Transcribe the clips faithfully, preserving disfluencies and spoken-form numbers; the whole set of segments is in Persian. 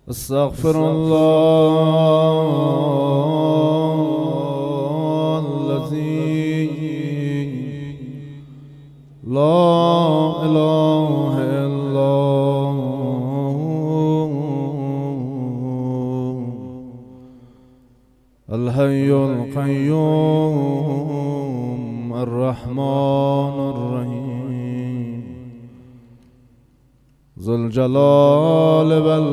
استغفر الله الذي لا إله إلا هو الحي القيوم الرحمن الرحيم ذو الجلال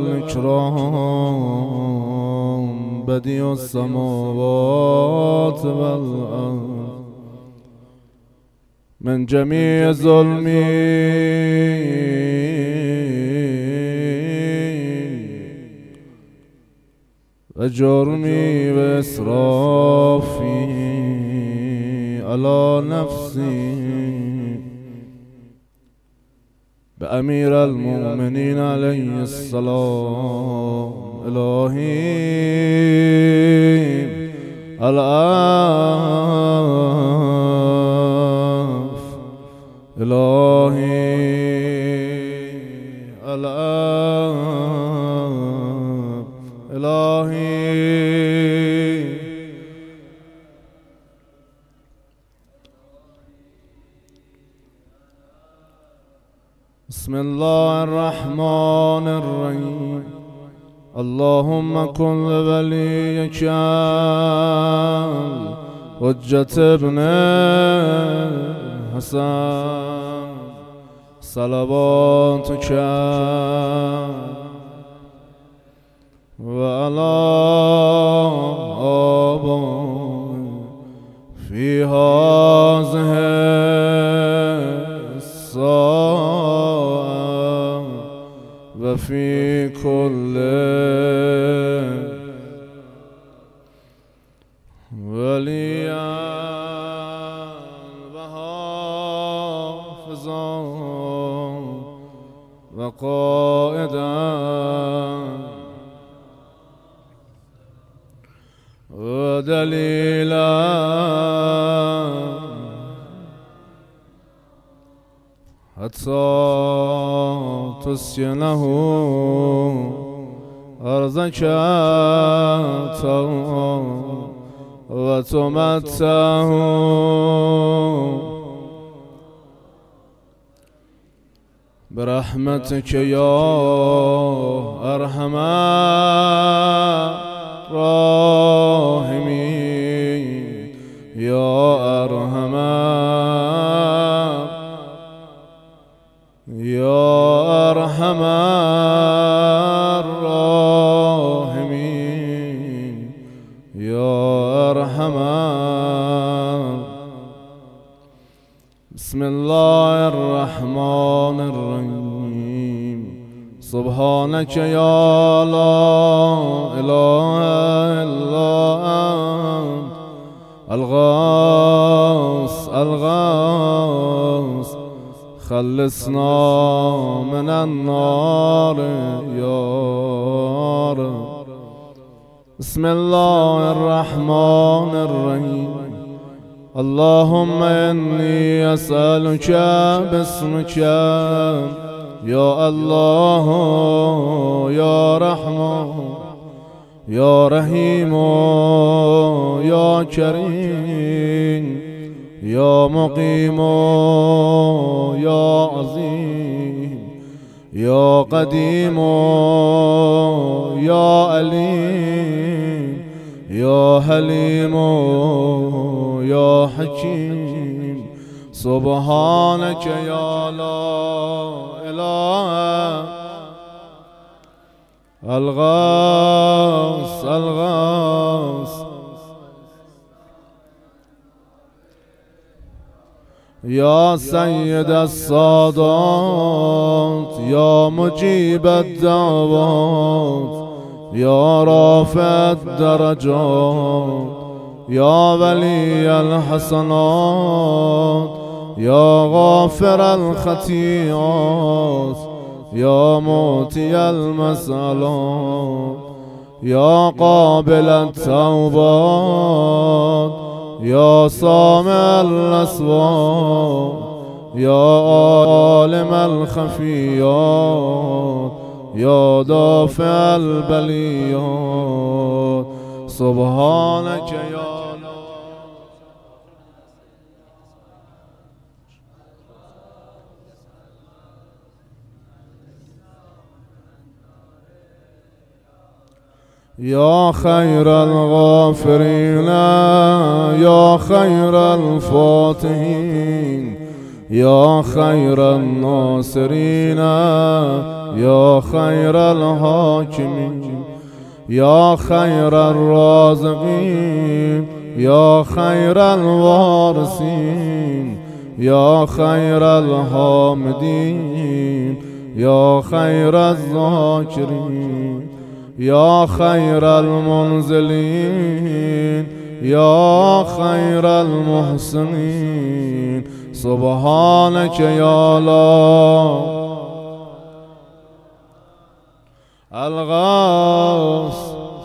والإكرام بديع السماوات والأرض من جميع ظلمي وجرمي وإسرافي على نفسي بأمير المؤمنين عليه السلام إلهي العفو إلهي العفو إلهي بسم الله الرحمن الرحيم اللهم كن لوليك حجة ابن حسن صلواتك وعلى آبائه في هذه الساعة وفي كل وليا وحافظا وقائدا ودليلا حتى تسكنه أرضك وتمتعه برحمتك يا أرحم الراحمين يا أرحم يا أرحم الراحمين يا أرحم. بسم الله الرحمن الرحيم سبحانك يا لا إله إلا أنت الغوث الغوث خلصنا من النار يا رب. بسم الله الرحمن الرحيم اللهم إني أسألك باسمك يا الله يا رحمن يا رحيم يا كريم يا مقيم يا عظيم يا قديم يا عليم يا حليم يا حكيم سبحانك يا لا إله الغوث الغوث يا سيد السادات يا مجيب الدعوات يا رافع الدرجات يا ولي الحسنات يا غافر الخطيئات يا موتي المسألات يا قابل التوبات يا سامع الأصوات يا عالم الخفيات يا دافع البليات سبحانك يا يا خير الغافرين يا خير الفاتحين يا خير الناصرين يا خير الحاكمين يا خير الرازقين يا خير الوارثين يا خير الحامدين يا خير الذاكرين يا خير المنزلين يا خير المحسنين سبحانك يا الله الغاث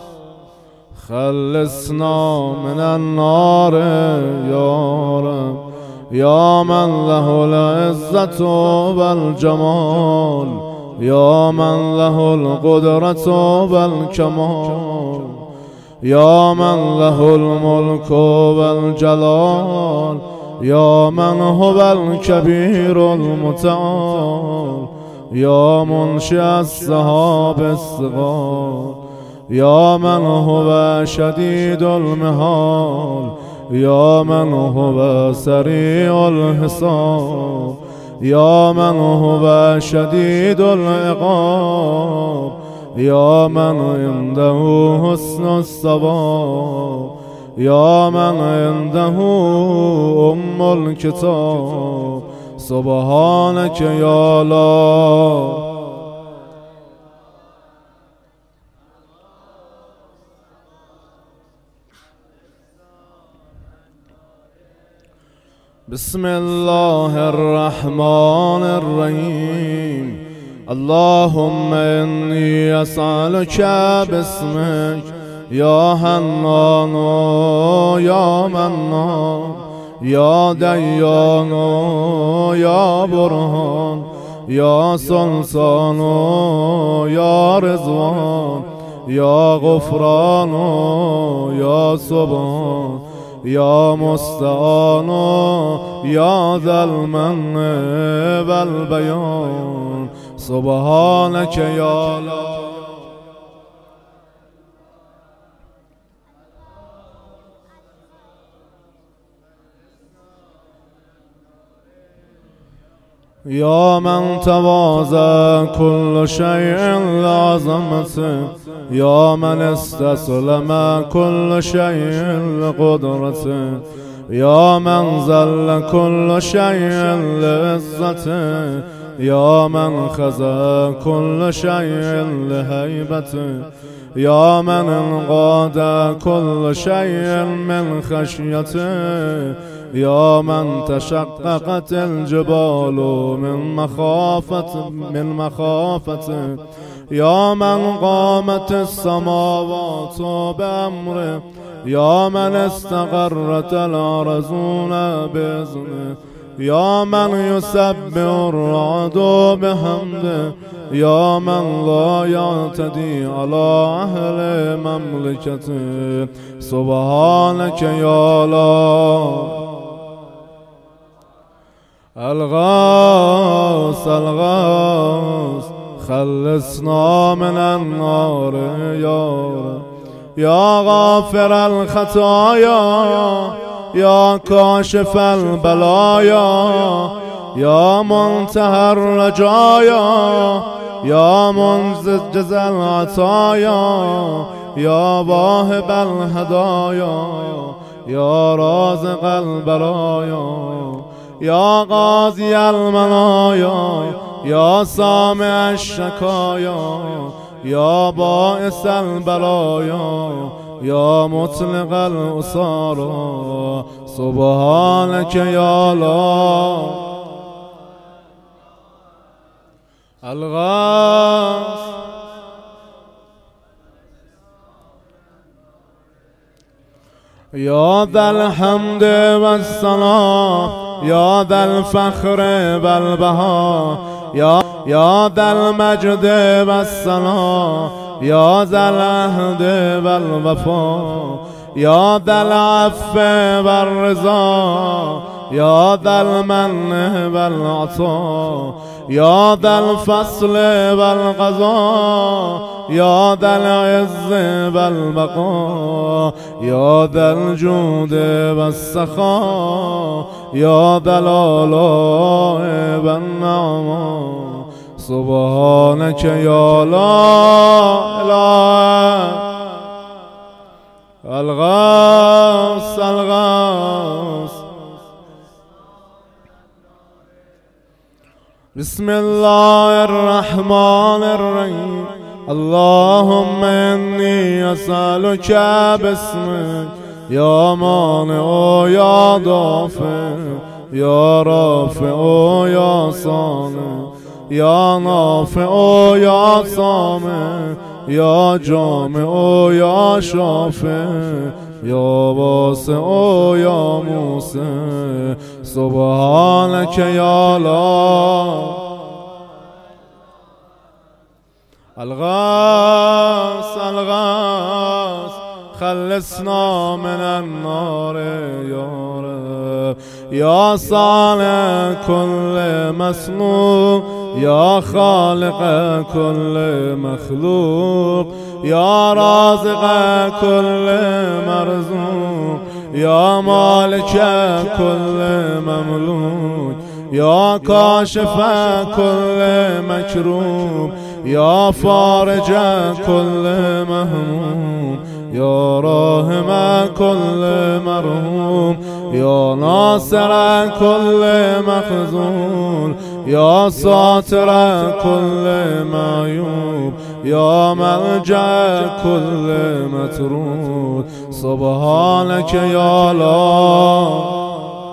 خلصنا من النار يا رب يا من له العزة والجمال يا من له القدرة والكمال يا من له الملك والجلال يا من هو الكبير المتعال يا منشئ السحاب الصغار يا من هو شديد المهال يا من هو سريع الحساب يا من هو شديد العقاب يا من عنده حسن الثواب يا من عنده أم الكتاب سبحانك يا الله بسم الله الرحمن الرحيم اللهم إني أسألك باسمك يا حنان يا منان يا ديان يا برهان يا سلطان يا رضوان يا غفران يا سبحان يا مستعان يا ذا المن والبيان سبحانك يا الله يا من تواضع كل شيء لعظمته يا من استسلم كل شيء لقدرته يا من ذل كل شيء لعزته يا من خزى كل شيء لهيبته يا من انقاد كل شيء من خشيته يا من تشققت الجبال من مخافة من مخافته يا من قامت السماوات بأمره يا من استقرت الأرضون بإذنه يا من يسبح الرعد بحمده يا من لا يعتدي على أهل مملكته سبحانك يا الله الغاث الغاث خلصنا من النار يا رب يا غافر الخطايا يا كاشف البلايا يا منتهى الرجايا يا منجز العطايا يا واهب الهدايا يا رازق البرايا يا قاضي المنايا يا سامع الشكايا يا بائس البلايا يا مطلق الأسارى سبحانك يا الله الغاث يا ذا الحمد والثناء يا ذا الفخر والبهاء يا يا ذا المجد والثناء يا ذا العهد والوفاء يا ذا العفو والرضا يا ذا المن والعطاء يا ذا الفصل والقضاء يا ذا العز والبقاء يا ذا الجود والسخاء يا ذا الآلاء والنعماء سبحانك يا لا إله الغاث الغاث. بسم الله الرحمن الرحيم. اللهم إني أسألك باسمك يا مانع يا دافع يا رافع يا صانع يا نافع يا سامع يا جامع يا شافع يا واسع يا موسع سبحانك يا لا الغاث الغاث خلصنا من النار يا رب يا صانع كل مصنوع يا خالق كل مخلوق يا رازق كل مرزوق يا مالك كل مملوك يا كاشف كل مكروب يا فارج كل مهموم يا راحم كل مرحوم يا ناصر كل مخذول يا ساتر كل معيوب يا ملجأ كل مترود سبحانك يا لا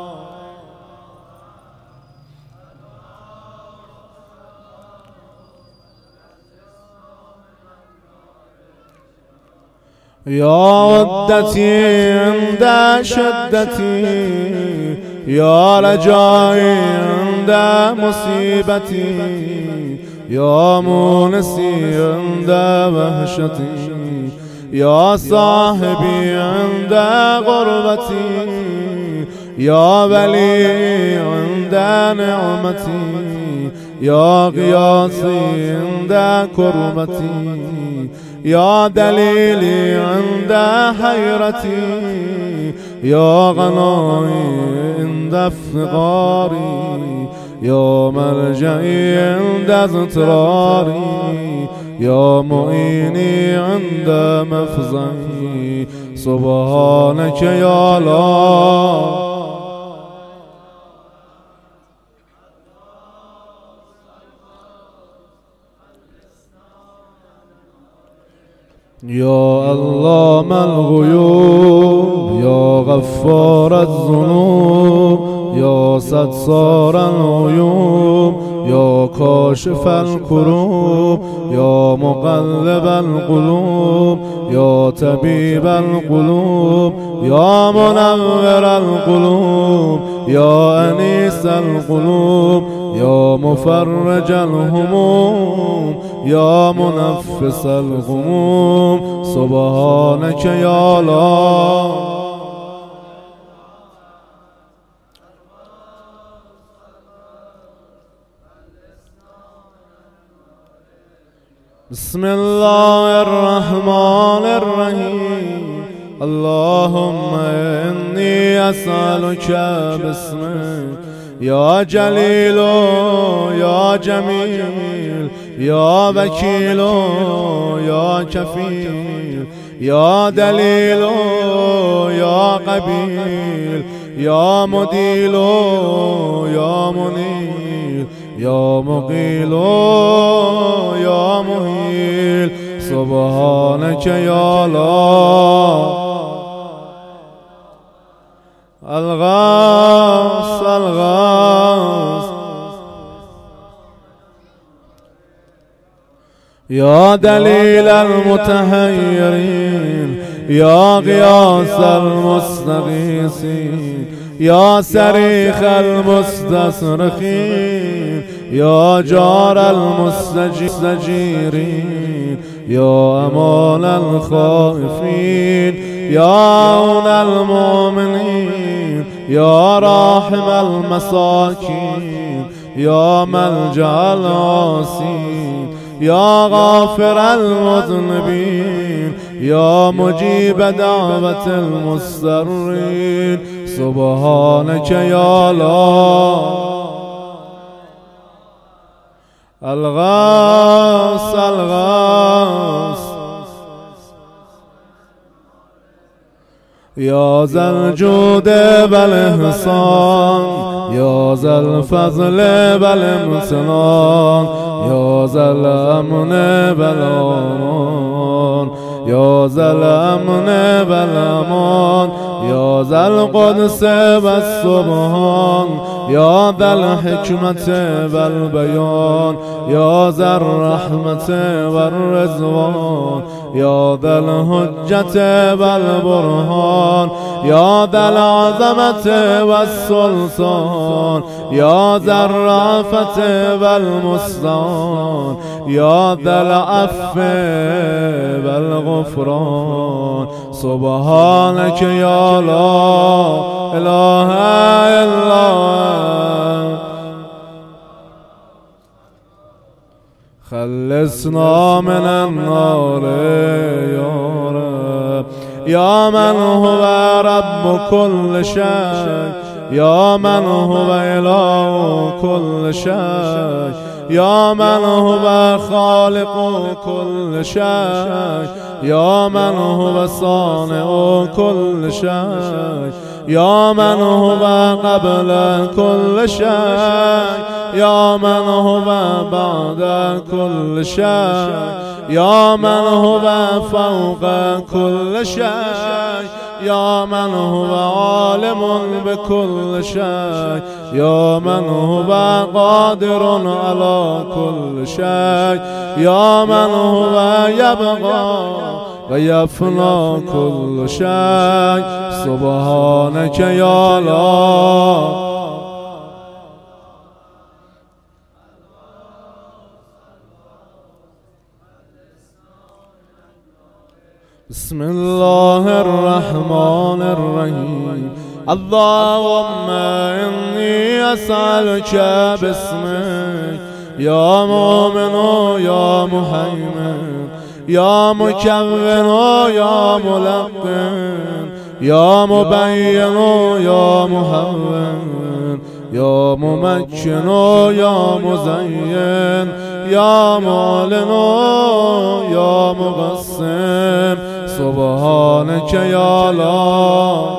يا ودتي عند شدتي يا رجائي عند مصيبتي يا مونسي عند وحشتي يا صاحبي عند غربتي يا ولي عند نعمتي يا غياثي عند كربتي يا دليلي عند حيرتي يا غنائي عند افتقاري يا ملجئي عند اضطراري يا معيني عند مفزعي سبحانك يا لا يا علام الغيوب يا غفار الذنوب يا ستار العيوب يا كاشف الكروب يا مقلب القلوب يا طبيب القلوب يا منور القلوب يا أنيس القلوب يا مفرج الهموم يا منفس الغموم سبحانك يا لا بسم الله الرحمن الرحيم. اللهم إني أسألك باسمك يا جليل يا جميل يا وكيل يا كفيل يا دليل يا قبيل يا مديل يا منيل يا مقيل يا مهيل سبحانك يا لا الغاث الغاث. يا دليل المتحيرين يا غياث المستغيثين يا صريخ المستصرخين يا جار المستجيرين يا أمان الخائفين يا عون المؤمنين يا راحم المساكين يا ملجأ العاصين يا غافر المذنبين يا مجيب دعوة المضطرين سبحانك يا الله الغاث الغاث يا ذا الجود والإحسان يا ذا الفضل والامتنان يا ذا الأمن والأمان يا ذا الأمن والأمان يا ذا القدس والسبحان يا ذا الحكمة والبيان يا ذا الرحمة والرضوان يا ذا الحجة والبرهان يا ذا العظمة والسلطان يا ذا الرأفة والمستعان يا ذا العفو والغفران سبحانك يا لا إله إلا أنت خلصنا من النار يا رب يا من هو رب كل شيء يا من هو إله كل شيء يا من هو خالق كل شيء يا من هو صانع كل شيء يا من هو قبل كل شيء يا من هو بعد كل شيء يا من هو فوق كل شيء يا من هو عالم بكل شيء يا من هو قادر على كل شيء يا من هو يبقى ويفنى كل شيء سبحانك يا الله بسم الله الرحمن الرحيم اللهم إني أسألك باسمك يا مؤمن يا مهيمن يا مكون يا ملقن يا مبين يا مهون يا ممكن يا مزين يا معلن يا مقسم سبحانك يا الله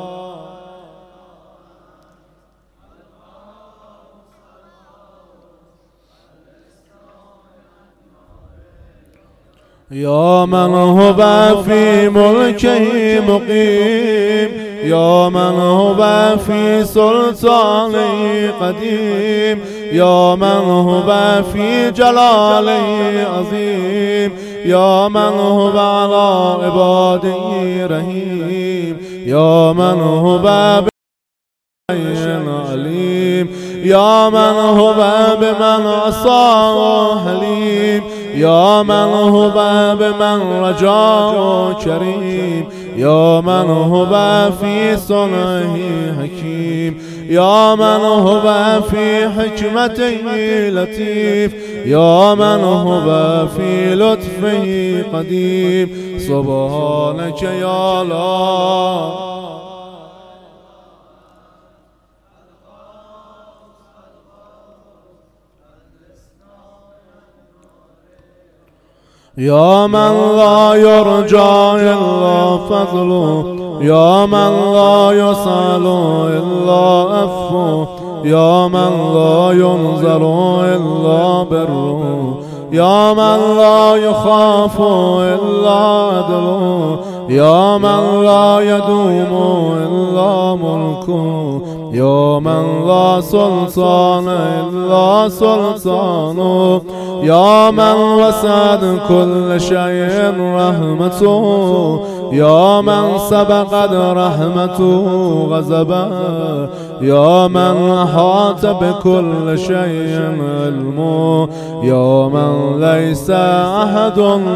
يا من هو في ملكه مقيم يا من هو في سلطانه قديم يا من هو في جلاله عظيم يا من هو على عباده رحيم يا من هو عليم يا من هو بمن عصاه حليم يا من هو بمن رجاه كريم يا من هو في صنعه حكيم يا من هو في حكمته لطيف يا من هو في لطفه قديم سبحانك يا الله يا من لا يرجى إلا فضله يا من لا يسأل إلا عفوه يا من لا ينزل إلا بره يا من لا يخاف إلا عدله يا من لا يدوم إلا ملكه، يا من لا سلطان إلا سلطانه، يا من وسعت كل شيء رحمته، يا من سبقت رحمته غضبا، يا من أحاط بكل شيء علمه، يا من ليس أحد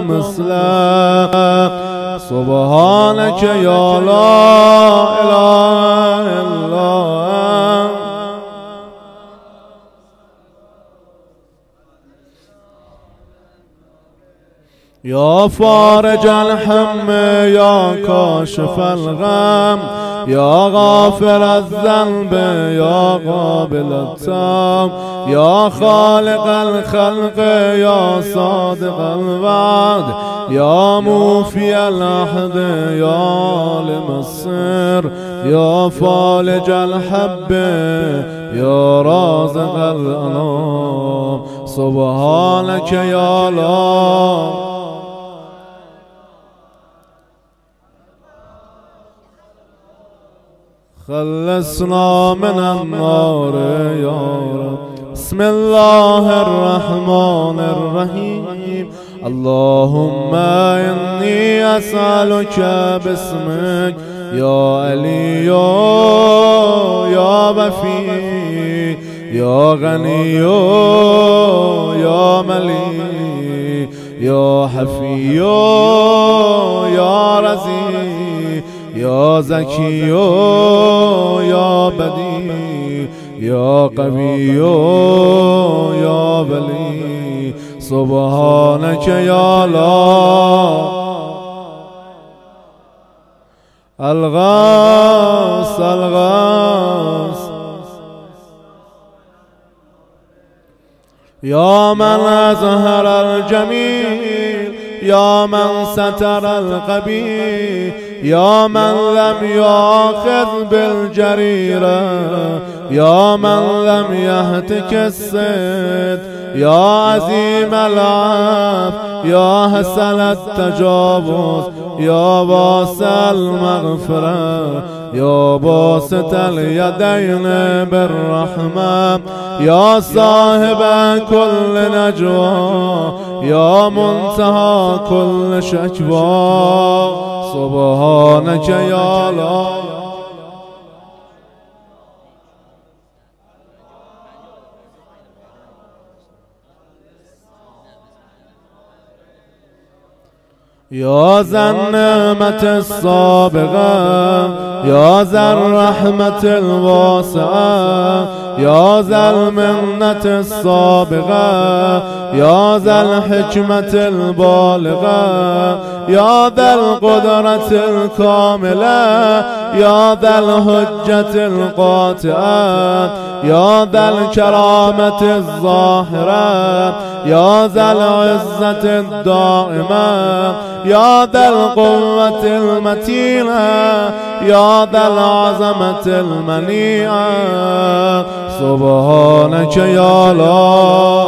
مثله. سبحانك يا لا إله إلا أنت. يا فارج الهم يا كاشف الغم، يا غافر الذنب يا قابل التوب، يا خالق الخلق يا صادق الوعد، يا موفي العهد يا عالم السر، يا فالج الحب يا رازق الأنام. سبحانك يا لا خلصنا من النار يا رب. بسم الله الرحمن الرحيم. اللهم إني أسألك باسمك يا علي يا وفي يا غني يا ملي يا حفي يا رزي يا زكي يا بديع يا قوي يا بلي. سبحانك يا لا الغاث الغاث، يا من أظهر الجميل، يا من ستر القبيح، يا من لم يأخذ بالجريرة، يا من لم يهتك الصدق، يا عظيم العفو، يا حسن التجاوز، يا واسع المغفرة، يا باسط اليدين بالرحمة، يا صاحب كل نجوى، يا منتهى كل شكوى. سبحانك يا لا يا ذا النعمة السابقة، يا ذا الرحمة الواسعة، يا ذا المنة السابقة، يا ذا الحكمة البالغة، يا ذا القدرة الكاملة، يا ذا الحجة القاطعة، يا ذا الكرامة الظاهرة، يا ذا العزة الدائمة، يا ذا القوة المتينة، يا ذا العظمة المنيعة. سبحانك يا لا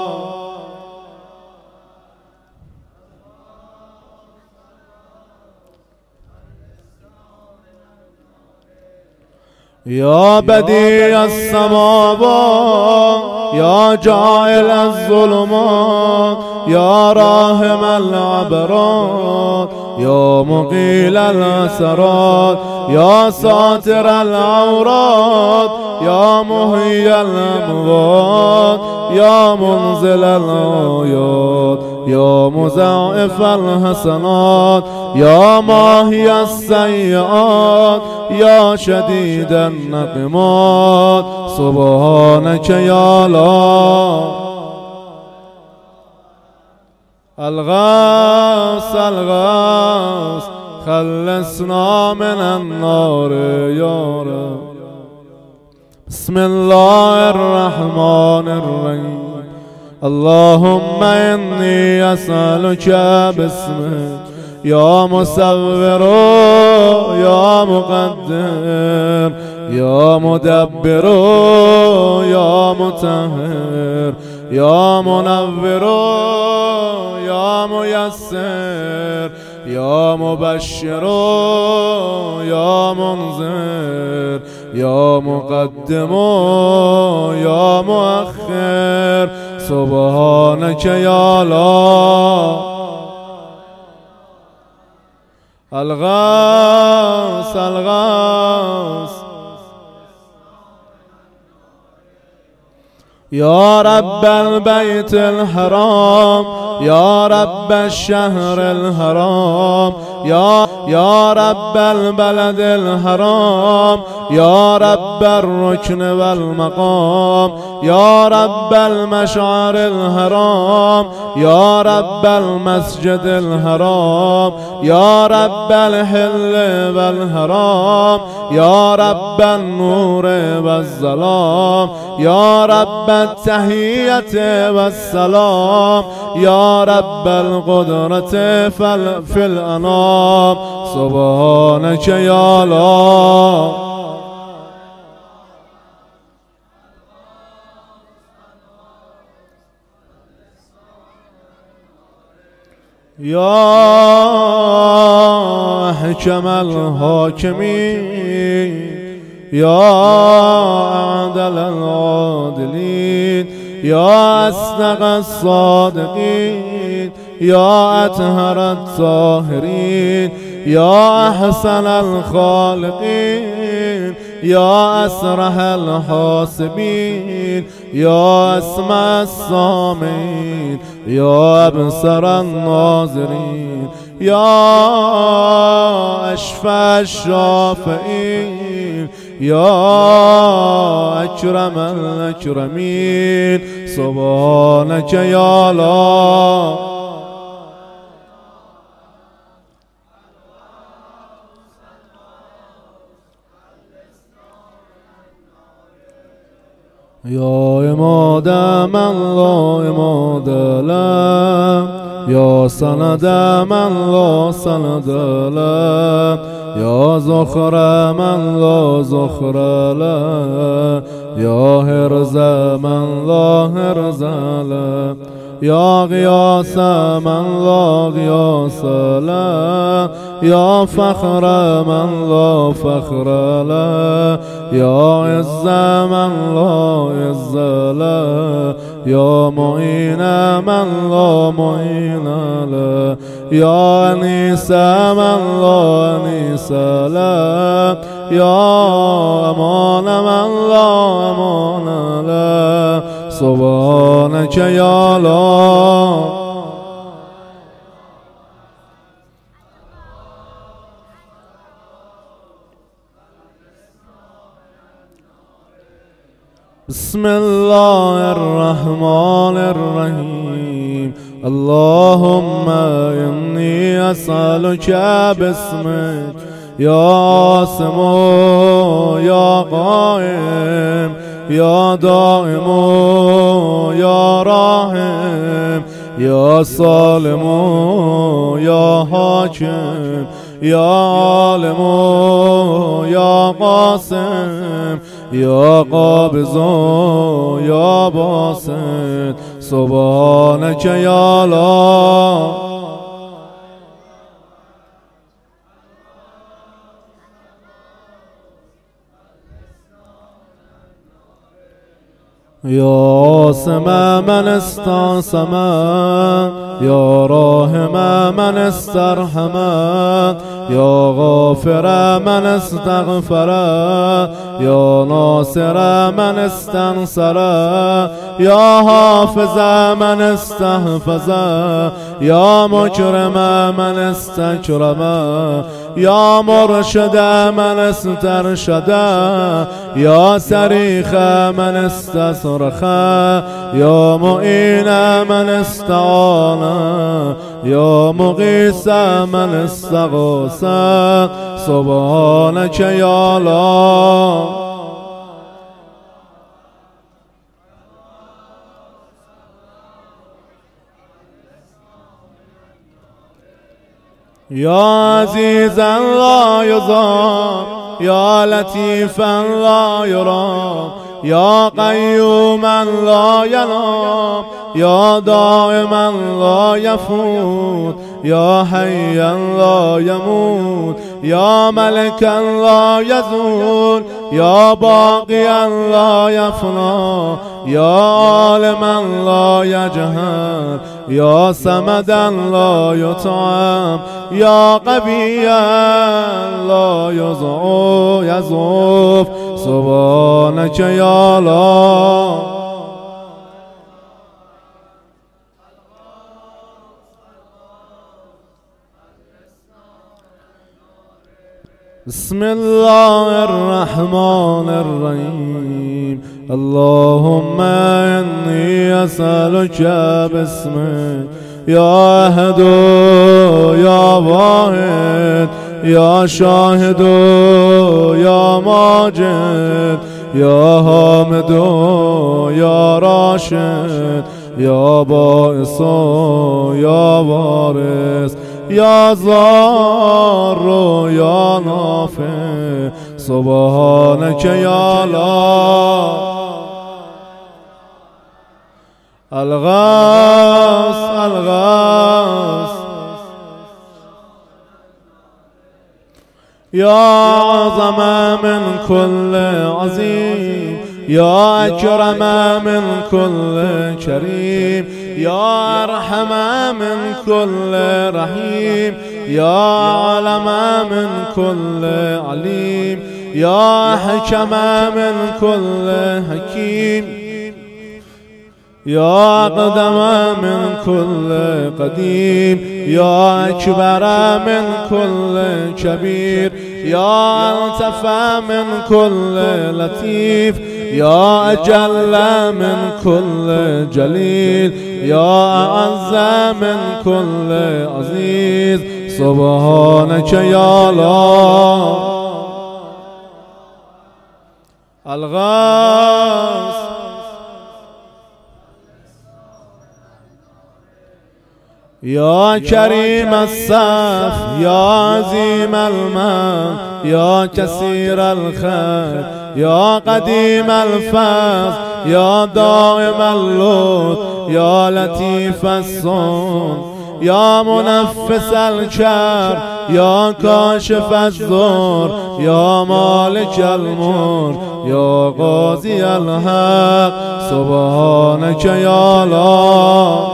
يا بديع السماوات، يا جاعل الظلمات، يا راحم العبرات، يا مقيل الأسرات، يا ساتر العورات، يا محيي الأموات، يا منزل الآيات، يا مضاعف الحسنات، يا ماحي السيئات، يا شديد النقمات. سبحانك يا لا الغاث الغاث، خلصنا من النار يا رب. بسم الله الرحمن الرحيم. اللهم إني أسألك باسمك يا مصور يا مقدر يا مدبر يا مطهر يا منور يا ميسر يا مبشر يا منذر يا مقدم يا مؤخر سبحانك يا الله. الغاث الغاث يا رب البيت الحرام يا رب الشهر الحرام يا يا رب البلد الحرام يا رب الركن والمقام يا رب المشعر الحرام يا رب المسجد الحرام يا رب الحل والحرام يا رب النور والظلام يا رب التحية والسلام يا رب القدرة في الأنام سبحانك يا الله. يا حكم الحاكمين يا أعدل العادلين يا أصدق الصادقين يا أطهر الطاهرين يا أحسن الخالقين يا أسرح الحاسبين يا أسمع السامعين يا أبصر الناظرين يا أشفى الشافعين يا أكرم الأكرمين سبحانك يا الله. يا إماد من لا إماد له يا سند من لا سند له يا زخر من لا زخر له يا هرز من لا هرز له يا غياث من لا غياث له يا فخر من لا فخر له يا عز من لا عز له يا معين من لا معين له يا أنيس من لا أنيس له يا أمان من لا أمان له سبحانك يا الله. بسم الله الرحمن الرحيم اللهم إني أسألك باسمك يا عاصم يا قائم يا دائم يا راحم يا صالم يا حاكم يا عالم يا قاسم يا قابض يا باسط سبحانك يا الله. يا عاصم من استعصم يا راحم من استرحم يا غافر من استغفر يا ناصر من استنصر يا حافظ من استحفظ يا مكرم من استكرم يا مرشد من استرشد يا صريخ من استصرخ يا معين من استعان يا مغيث من استغاث سبحانك يا الله. يا عزيزا لا يضام يا لطيفا لا يرام يا قيوما لا ينام يا دائما لا يفوت يا حيا لا يموت يا ملكا لا يزول يا باقيا لا يفنى يا عالما لا يجهل يا صمدا لا يطعم يا قويا لا يضعف سبحانك يا الله. بسم الله الرحمن الرحيم اللهم إني أسألك باسمك يا أحد يا واحد يا شاهد يا ماجد يا حامد يا راشد يا بائس يا وارث يا ضار يا نافع سبحانك يا الله. الغاث الغاث يا أعظم من كل عظيم يا أكرم من كل كريم يا أرحم من كل رحيم يا أعلم من كل عليم يا حكم من كل حكيم يا أقدم من كل قديم يا أكبر من كل كبير يا ألطف من كل لطيف يا أجل من كل جليل يا أعز من كل عزيز سبحانك يا الله. الغاث يا كريم الصف يا عظيم المن يا كثير الخير يا قديم الفضل يا دائم اللطف يا لطيف الصون يا منفس الكرب يا كاشف الضر يا مالك الملك يا قاضي الحق سبحانك يا الله.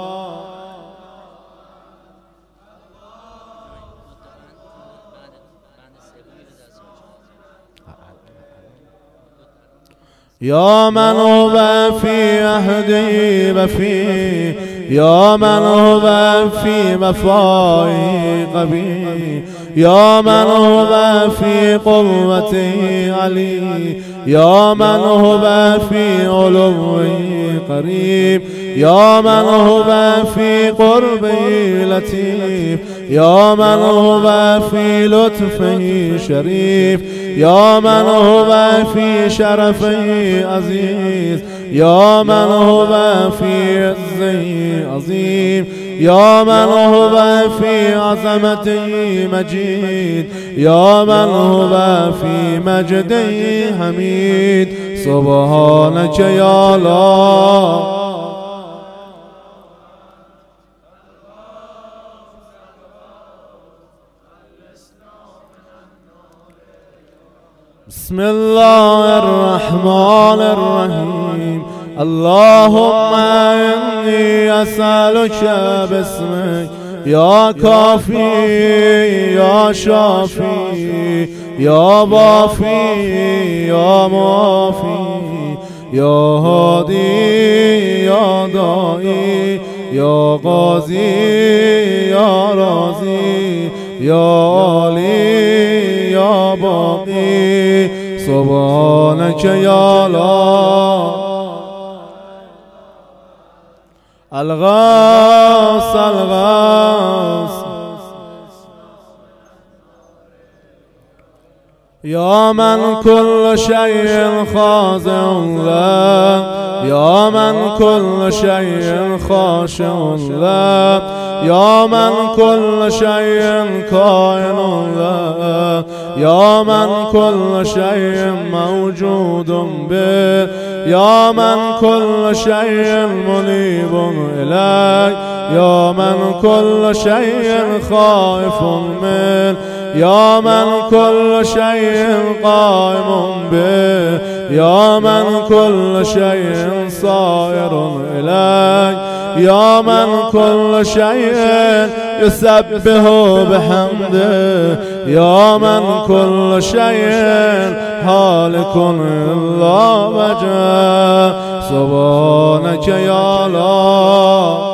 يا من هو في عهدي وفي يا من هو في وفائي قوي يا من هو في قوتي علي يا من هو في علوي قريب يا من هو في قربي لطيف يا من هو في لطفه شريف يا من هو في شرفه عزيز يا من هو في عزه عظيم يا من هو في عظمته مجيد يا من هو في مجده حميد سبحانك يا الله. بسم الله الرحمن الرحيم اللهم إني أسألك باسمك يا كافي يا شافي يا وافي يا معافي يا هادي يا داعي يا غازي يا رازي يا علي يا باقي سبحانك يا الله. الغاث الغاث يا من كل شيء خاضع له، يا من كل شيء خاشع له، يا من كل شيء كائن له، يا من كل شيء موجود به، يا من كل شيء منيب إليك، يا من كل شيء خائف منه، يا من كل شيء قائم به، يا من كل شيء صائر إليك، يا من كل شيء يسبح بحمده، يا من كل شيء هالك إلا وجهه. سبحانك يا الله.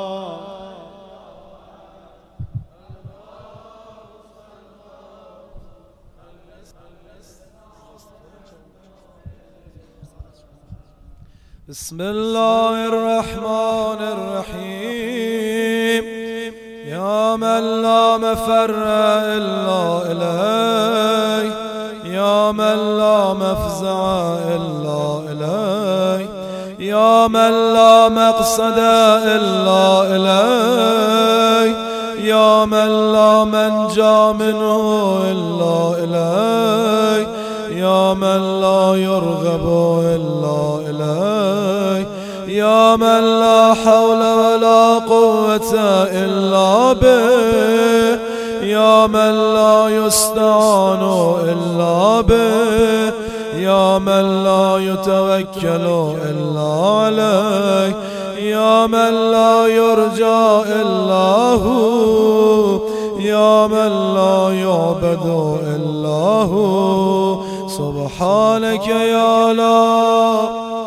بسم الله الرحمن الرحيم. يا من لا مفر إلا إليه، يا من لا مفزع إلا إليه، يا من لا مقصد إلا إليه، يا من لا منجا منه إلا إليه، يا من لا يرغب إلا إليه، يا من لا حول ولا قوة إلا به، يا من لا يستعان إلا به، يا من لا يتوكل إلا عليه، يا من لا يرجى إلا هو، يا من لا يعبد إلا هو. سبحانك يا الله.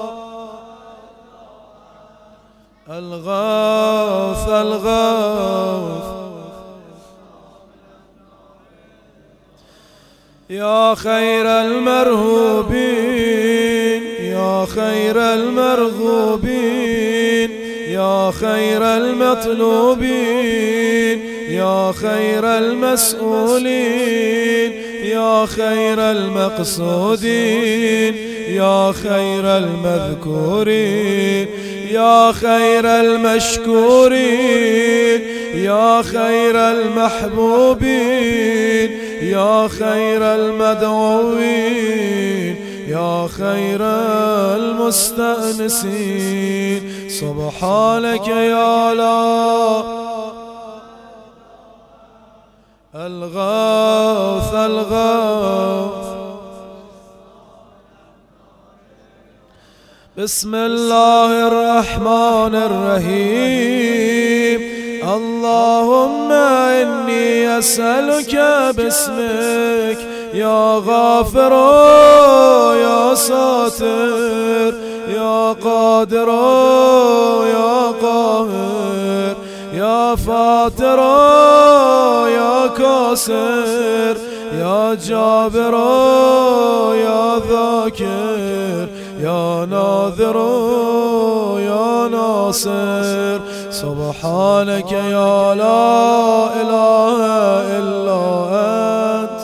الغوث الغوث يا خير المرهوبين، يا خير المرغوبين، يا خير المطلوبين، يا خير المسؤولين، يا خير المقصودين، يا خير المذكورين، يا خير المشكورين، يا خير المحبوبين، يا خير المدعوين، يا خير المستأنسين. سبحانك يا الله. الغوث الغوث بسم الله الرحمن الرحيم. اللهم إني أسألك باسمك يا غافر يا ساتر يا قادر يا قاهر يا فاتر يا كاسر يا جابر يا ذاكر يا ناظر يا ناصر. سبحانك يا لا إله إلا أنت.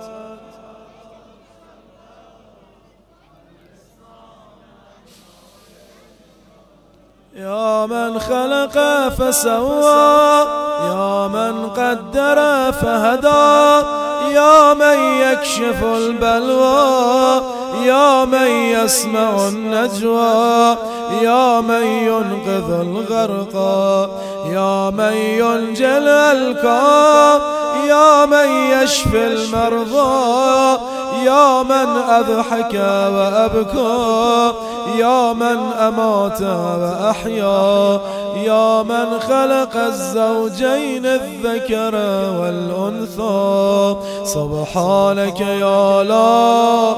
يا من خلق فسوى، يا من قدر فهدى، يا من يكشف البلوى، يا من يسمع النجوى، يا من ينقذ الغرقى، يا من ينجي الألقى، يا من يشفي المرضى، يا من أضحك وأبكى، يا من أمات وأحيا، يا من خلق الزوجين الذكر والأنثى. سبحانك يا لا.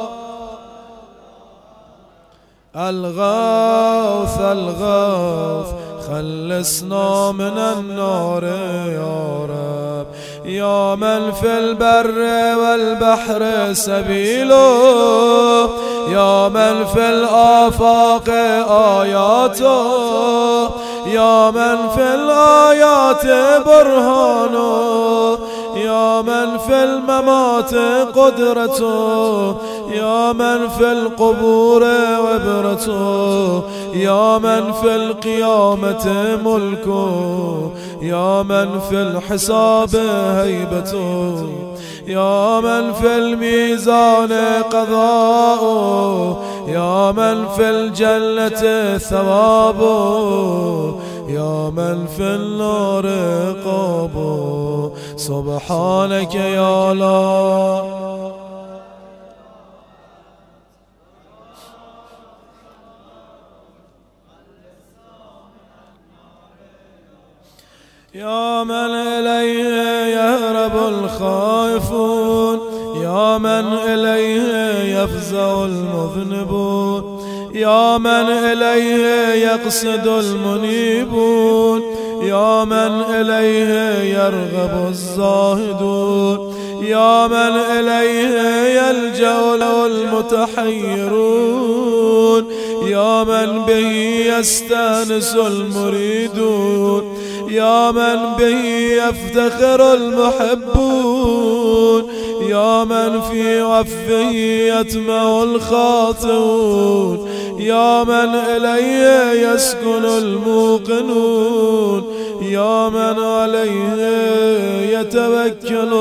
الغوث الغوث خلصنا من النار يا رب، يا من في البر والبحر سبيله، يا من في الآفاق آياته، يا من في الآيات برهانه، يا من في الممات قدرته، يا من في القبور عبرته، يا من في القيامة ملكه، يا من في الحساب هيبته، يا من في الميزان قضاؤه، يا من في الجنة ثوابه، يا من في النار عقابه. سبحانك يا الله. يا من إليه يهرب الخائفون، يا من إليه يفزع المذنبون، يا من إليه يقصد المنيبون، يا من إليه يرغب الزاهدون، يا من إليه يلجأ المتحيرون، يا من به يستانس المريدون، يا من به يفتخر المحبون، يا من في وفه يطمع الخاطئون، يا من إليه يسكن الموقنون، يا من عليه يتوكل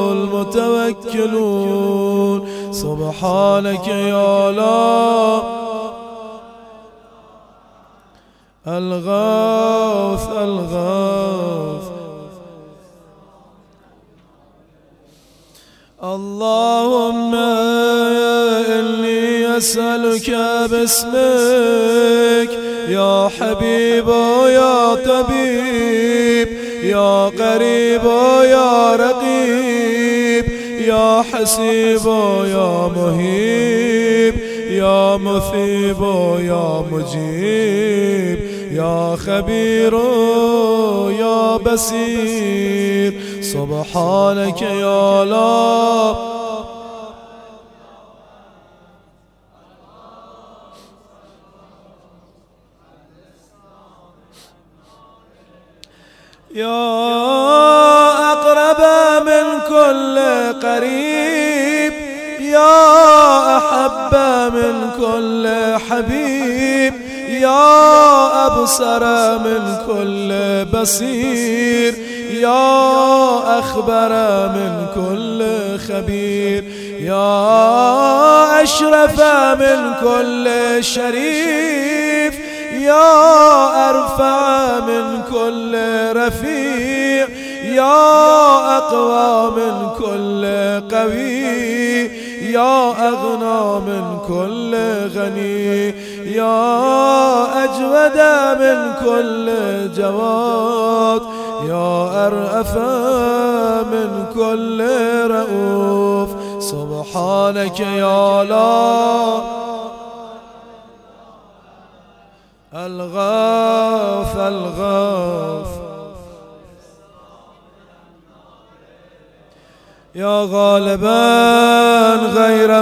المتوكلون. سبحانك يا الله. الغوث الغوث. اللهم إني أسألك باسمك يا حبيب يا طبيب يا قريب يا رقيب يا حسيب يا مهيب يا مثيب يا مجيب يا خبير يا بصير. سبحانك يا الله. يا أقرب من كل قريب يا أحب من كل حبيب يا أبصر من كل بصير يا أخبر من كل خبير يا أشرف من كل شريف يا أرفع من كل رفيع يا أقوى من كل قوي يا أغنى من كل غني يا أجود من كل جواد يا أرأف من كل رؤوف. سبحانك يا الله. الغوث الغوث. يا غالبا غير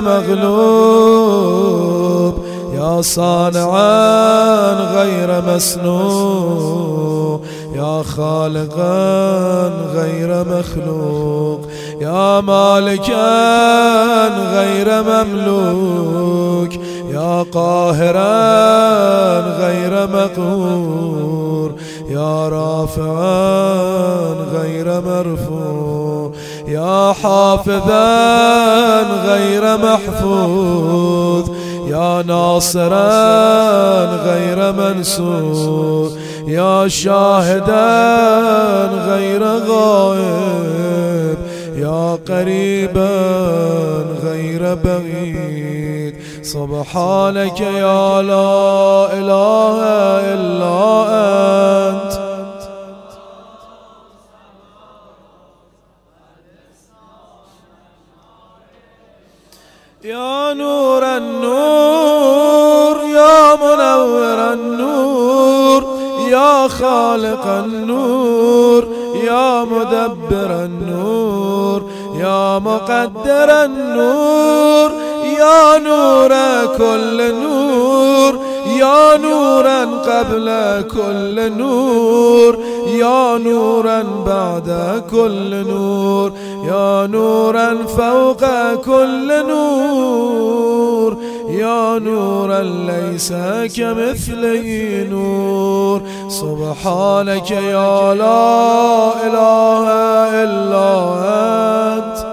مغلوب يا صانعا غير مسنون يا خالقا غير مخلوق يا مالكا غير مملوك يا قاهرا غير مقهور يا رافعا غير مرفوع يا حافظا غير محفوظ يا ناصرا غير منصور يا شاهدا غير غائب يا قريبا غير بعيد. سبحانك يا لا إله إلا أنت. يا نور النور يا منور النور يا خالق النور يا مدبر النور يا مقدر النور يا نور كل نور يا نورا قبل كل نور، يا نورا بعد كل نور، يا نورا فوق كل نور، يا نورا ليس كمثله نور. سبحانك يا لا إله إلا أنت.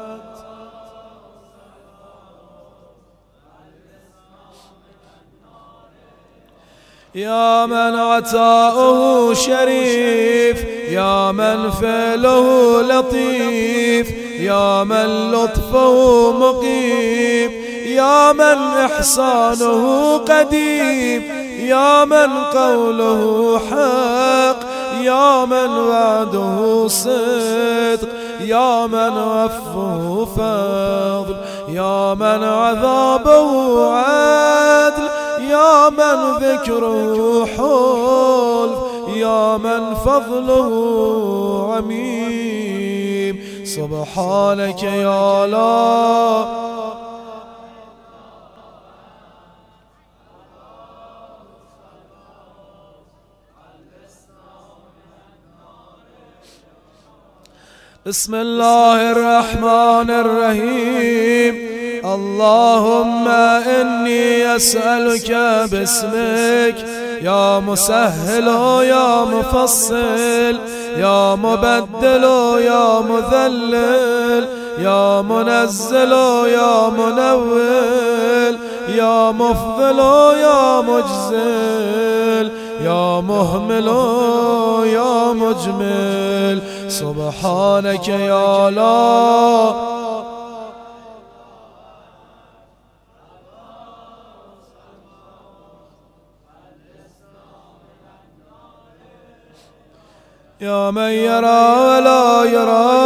يا من عطاؤه شريف، يا من فعله لطيف، يا من لطفه مقيم، يا من إحسانه قديم، يا من قوله حق، يا من وعده صدق، يا من عفوه فضل، يا من عذابه عدل، يا من ذكره حلف، يا من فضله عميم. سبحانك يا لا بسم الله الرحمن الرحيم. اللهم إني أسألك باسمك يا مسهل يا مفصل، يا مبدل يا مذلل، يا منزل يا منول، يا مفضل يا مجزل، يا مهمل يا مجمل. سبحانك يا لا يا من يرى ولا يرى،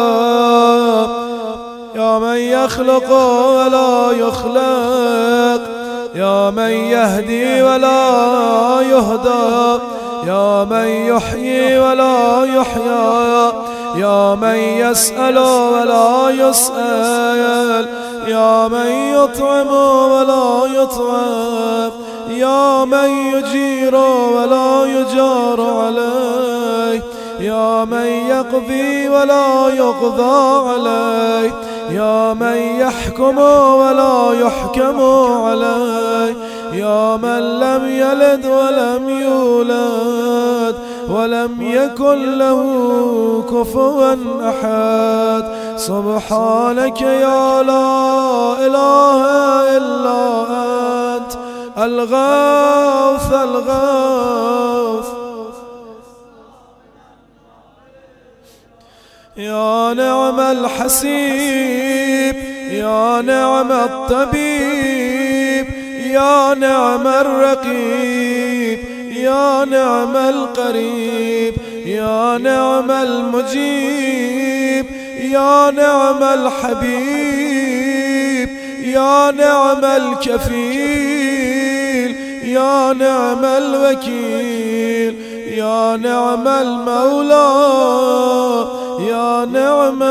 يا من يخلق ولا يخلق، يا من يهدي ولا يهدى، يا من يحيي ولا يحيى، يا من يسأل ولا يسأل، يا من يطعم ولا يطعم، يا من يجير ولا يجار عليه، يا من يقضي ولا يقضى عليه، يا من يحكم ولا يحكم عليه، يا من لم يلد ولم يولد ولم يكن له كفوا أحد. سبحانك يا لا إله إلا أنت الغوث الغوث. يا نعم الحسيب، يا نعم الطبيب، يا نعم الرقيب، يا نعم القريب، يا نعم المجيب، يا نعم الحبيب، يا نعم الكفيل، يا نعم الوكيل، يا نعم المولى، يا نعم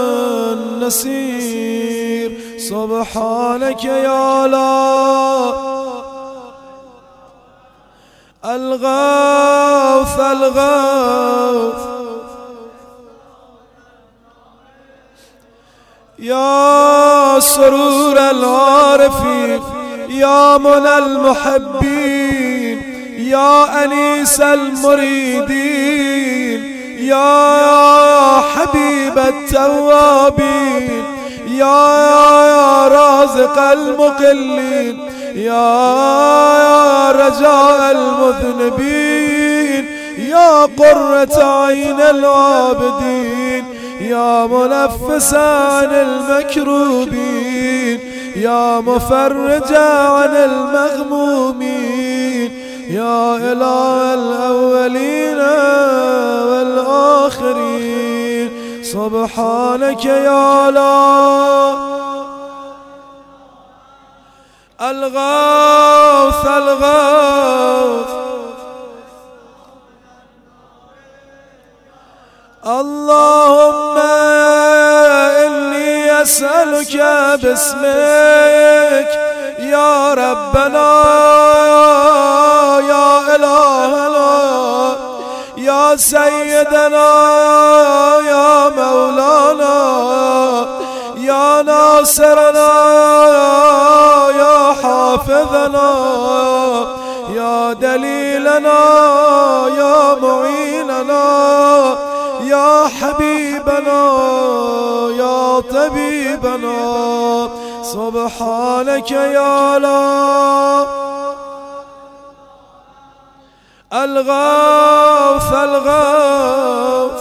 النصير. سبحانك يا لا الغوث الغوث. يا سرور العارفين، يا منى المحبين، يا أنيس المريدين، يا حبيب التوابين، يا رازق المقلين، يا رجاء المذنبين، يا قرة عين العابدين، يا منفس عن المكروبين، يا مفرج عن المغمومين، يا إله الأولين والآخرين. سبحانك يا لا الغوث الغوث. اللهم إني أسألك باسمك يا ربنا يا إلهنا يا سيدنا يا مولانا يا ناصرنا يا حافظنا يا دليلنا يا معيننا يا حبيبنا يا طبيبنا سبحانك يا لا الغوث الغوث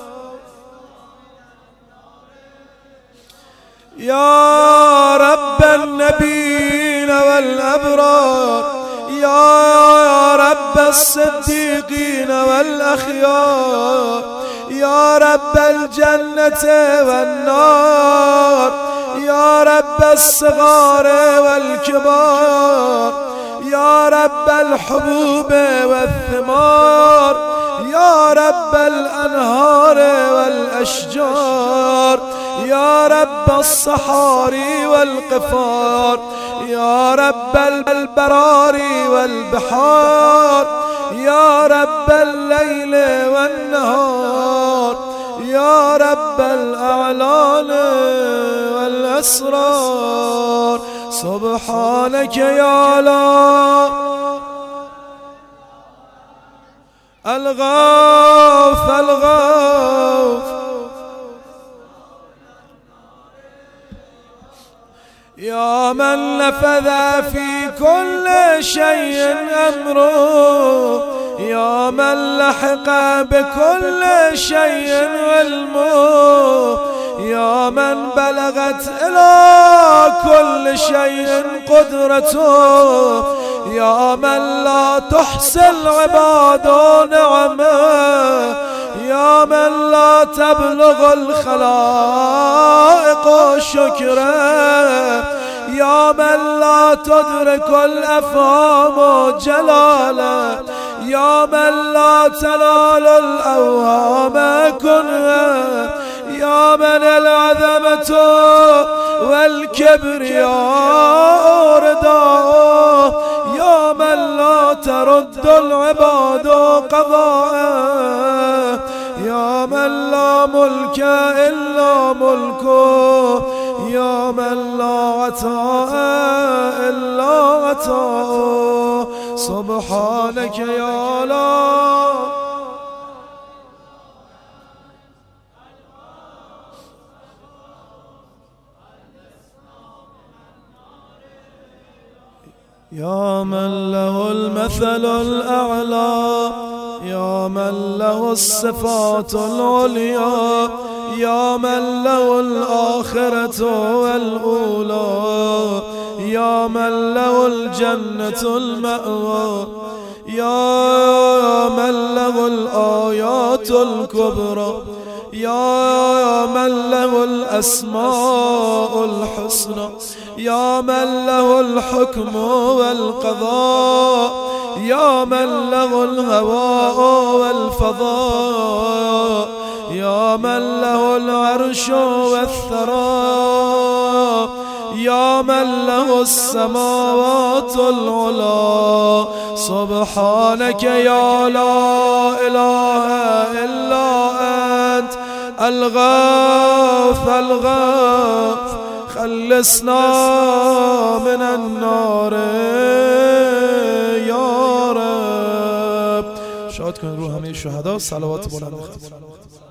يا رب النبيين والأبرار يا رب الصديقين والأخيار يا رب الجنة والنار يا رب الصغار والكبار يا رب الحبوب والثمار يا رب الأنهار والأشجار يا رب الصحاري والقفار يا رب البراري والبحار يا رب الليل والنهار يا رب الأعلان والأسرار سبحانك يا لا الغوث الغوث يا من نفذ في كل شيء أمره يا من لحق بكل شيء علمه يا من بلغت إلى كل شيء قدرته يا من لا تحصي العباد نعمه يا من لا تبلغ الخلائق شكره يا من لا تدرك الأفهام جلاله يا من لا تنال الأوهام كنها يا من العظمة والكبرياء رداءه يا من لا ترد العباد قضاءه يا من لا ملك إلا ملكه يا من لا عطاء إلا عطاءه سبحانك يا لا يا من له المثل الأعلى يا من له الصفات العليا يا من له الآخرة والأولى يا من له الجنة المأوى يا من له الآيات الكبرى يا من له الأسماء الحسنى يا من له الحكم والقضاء يا من له الهواء والفضاء يا من له العرش والثرى يا من له السماوات العلى سبحانك يا لا إله إلا أنت الغوث الغوث خلصنا من النار يا رب. شاد کن روح همه شهدا صلوات بلند.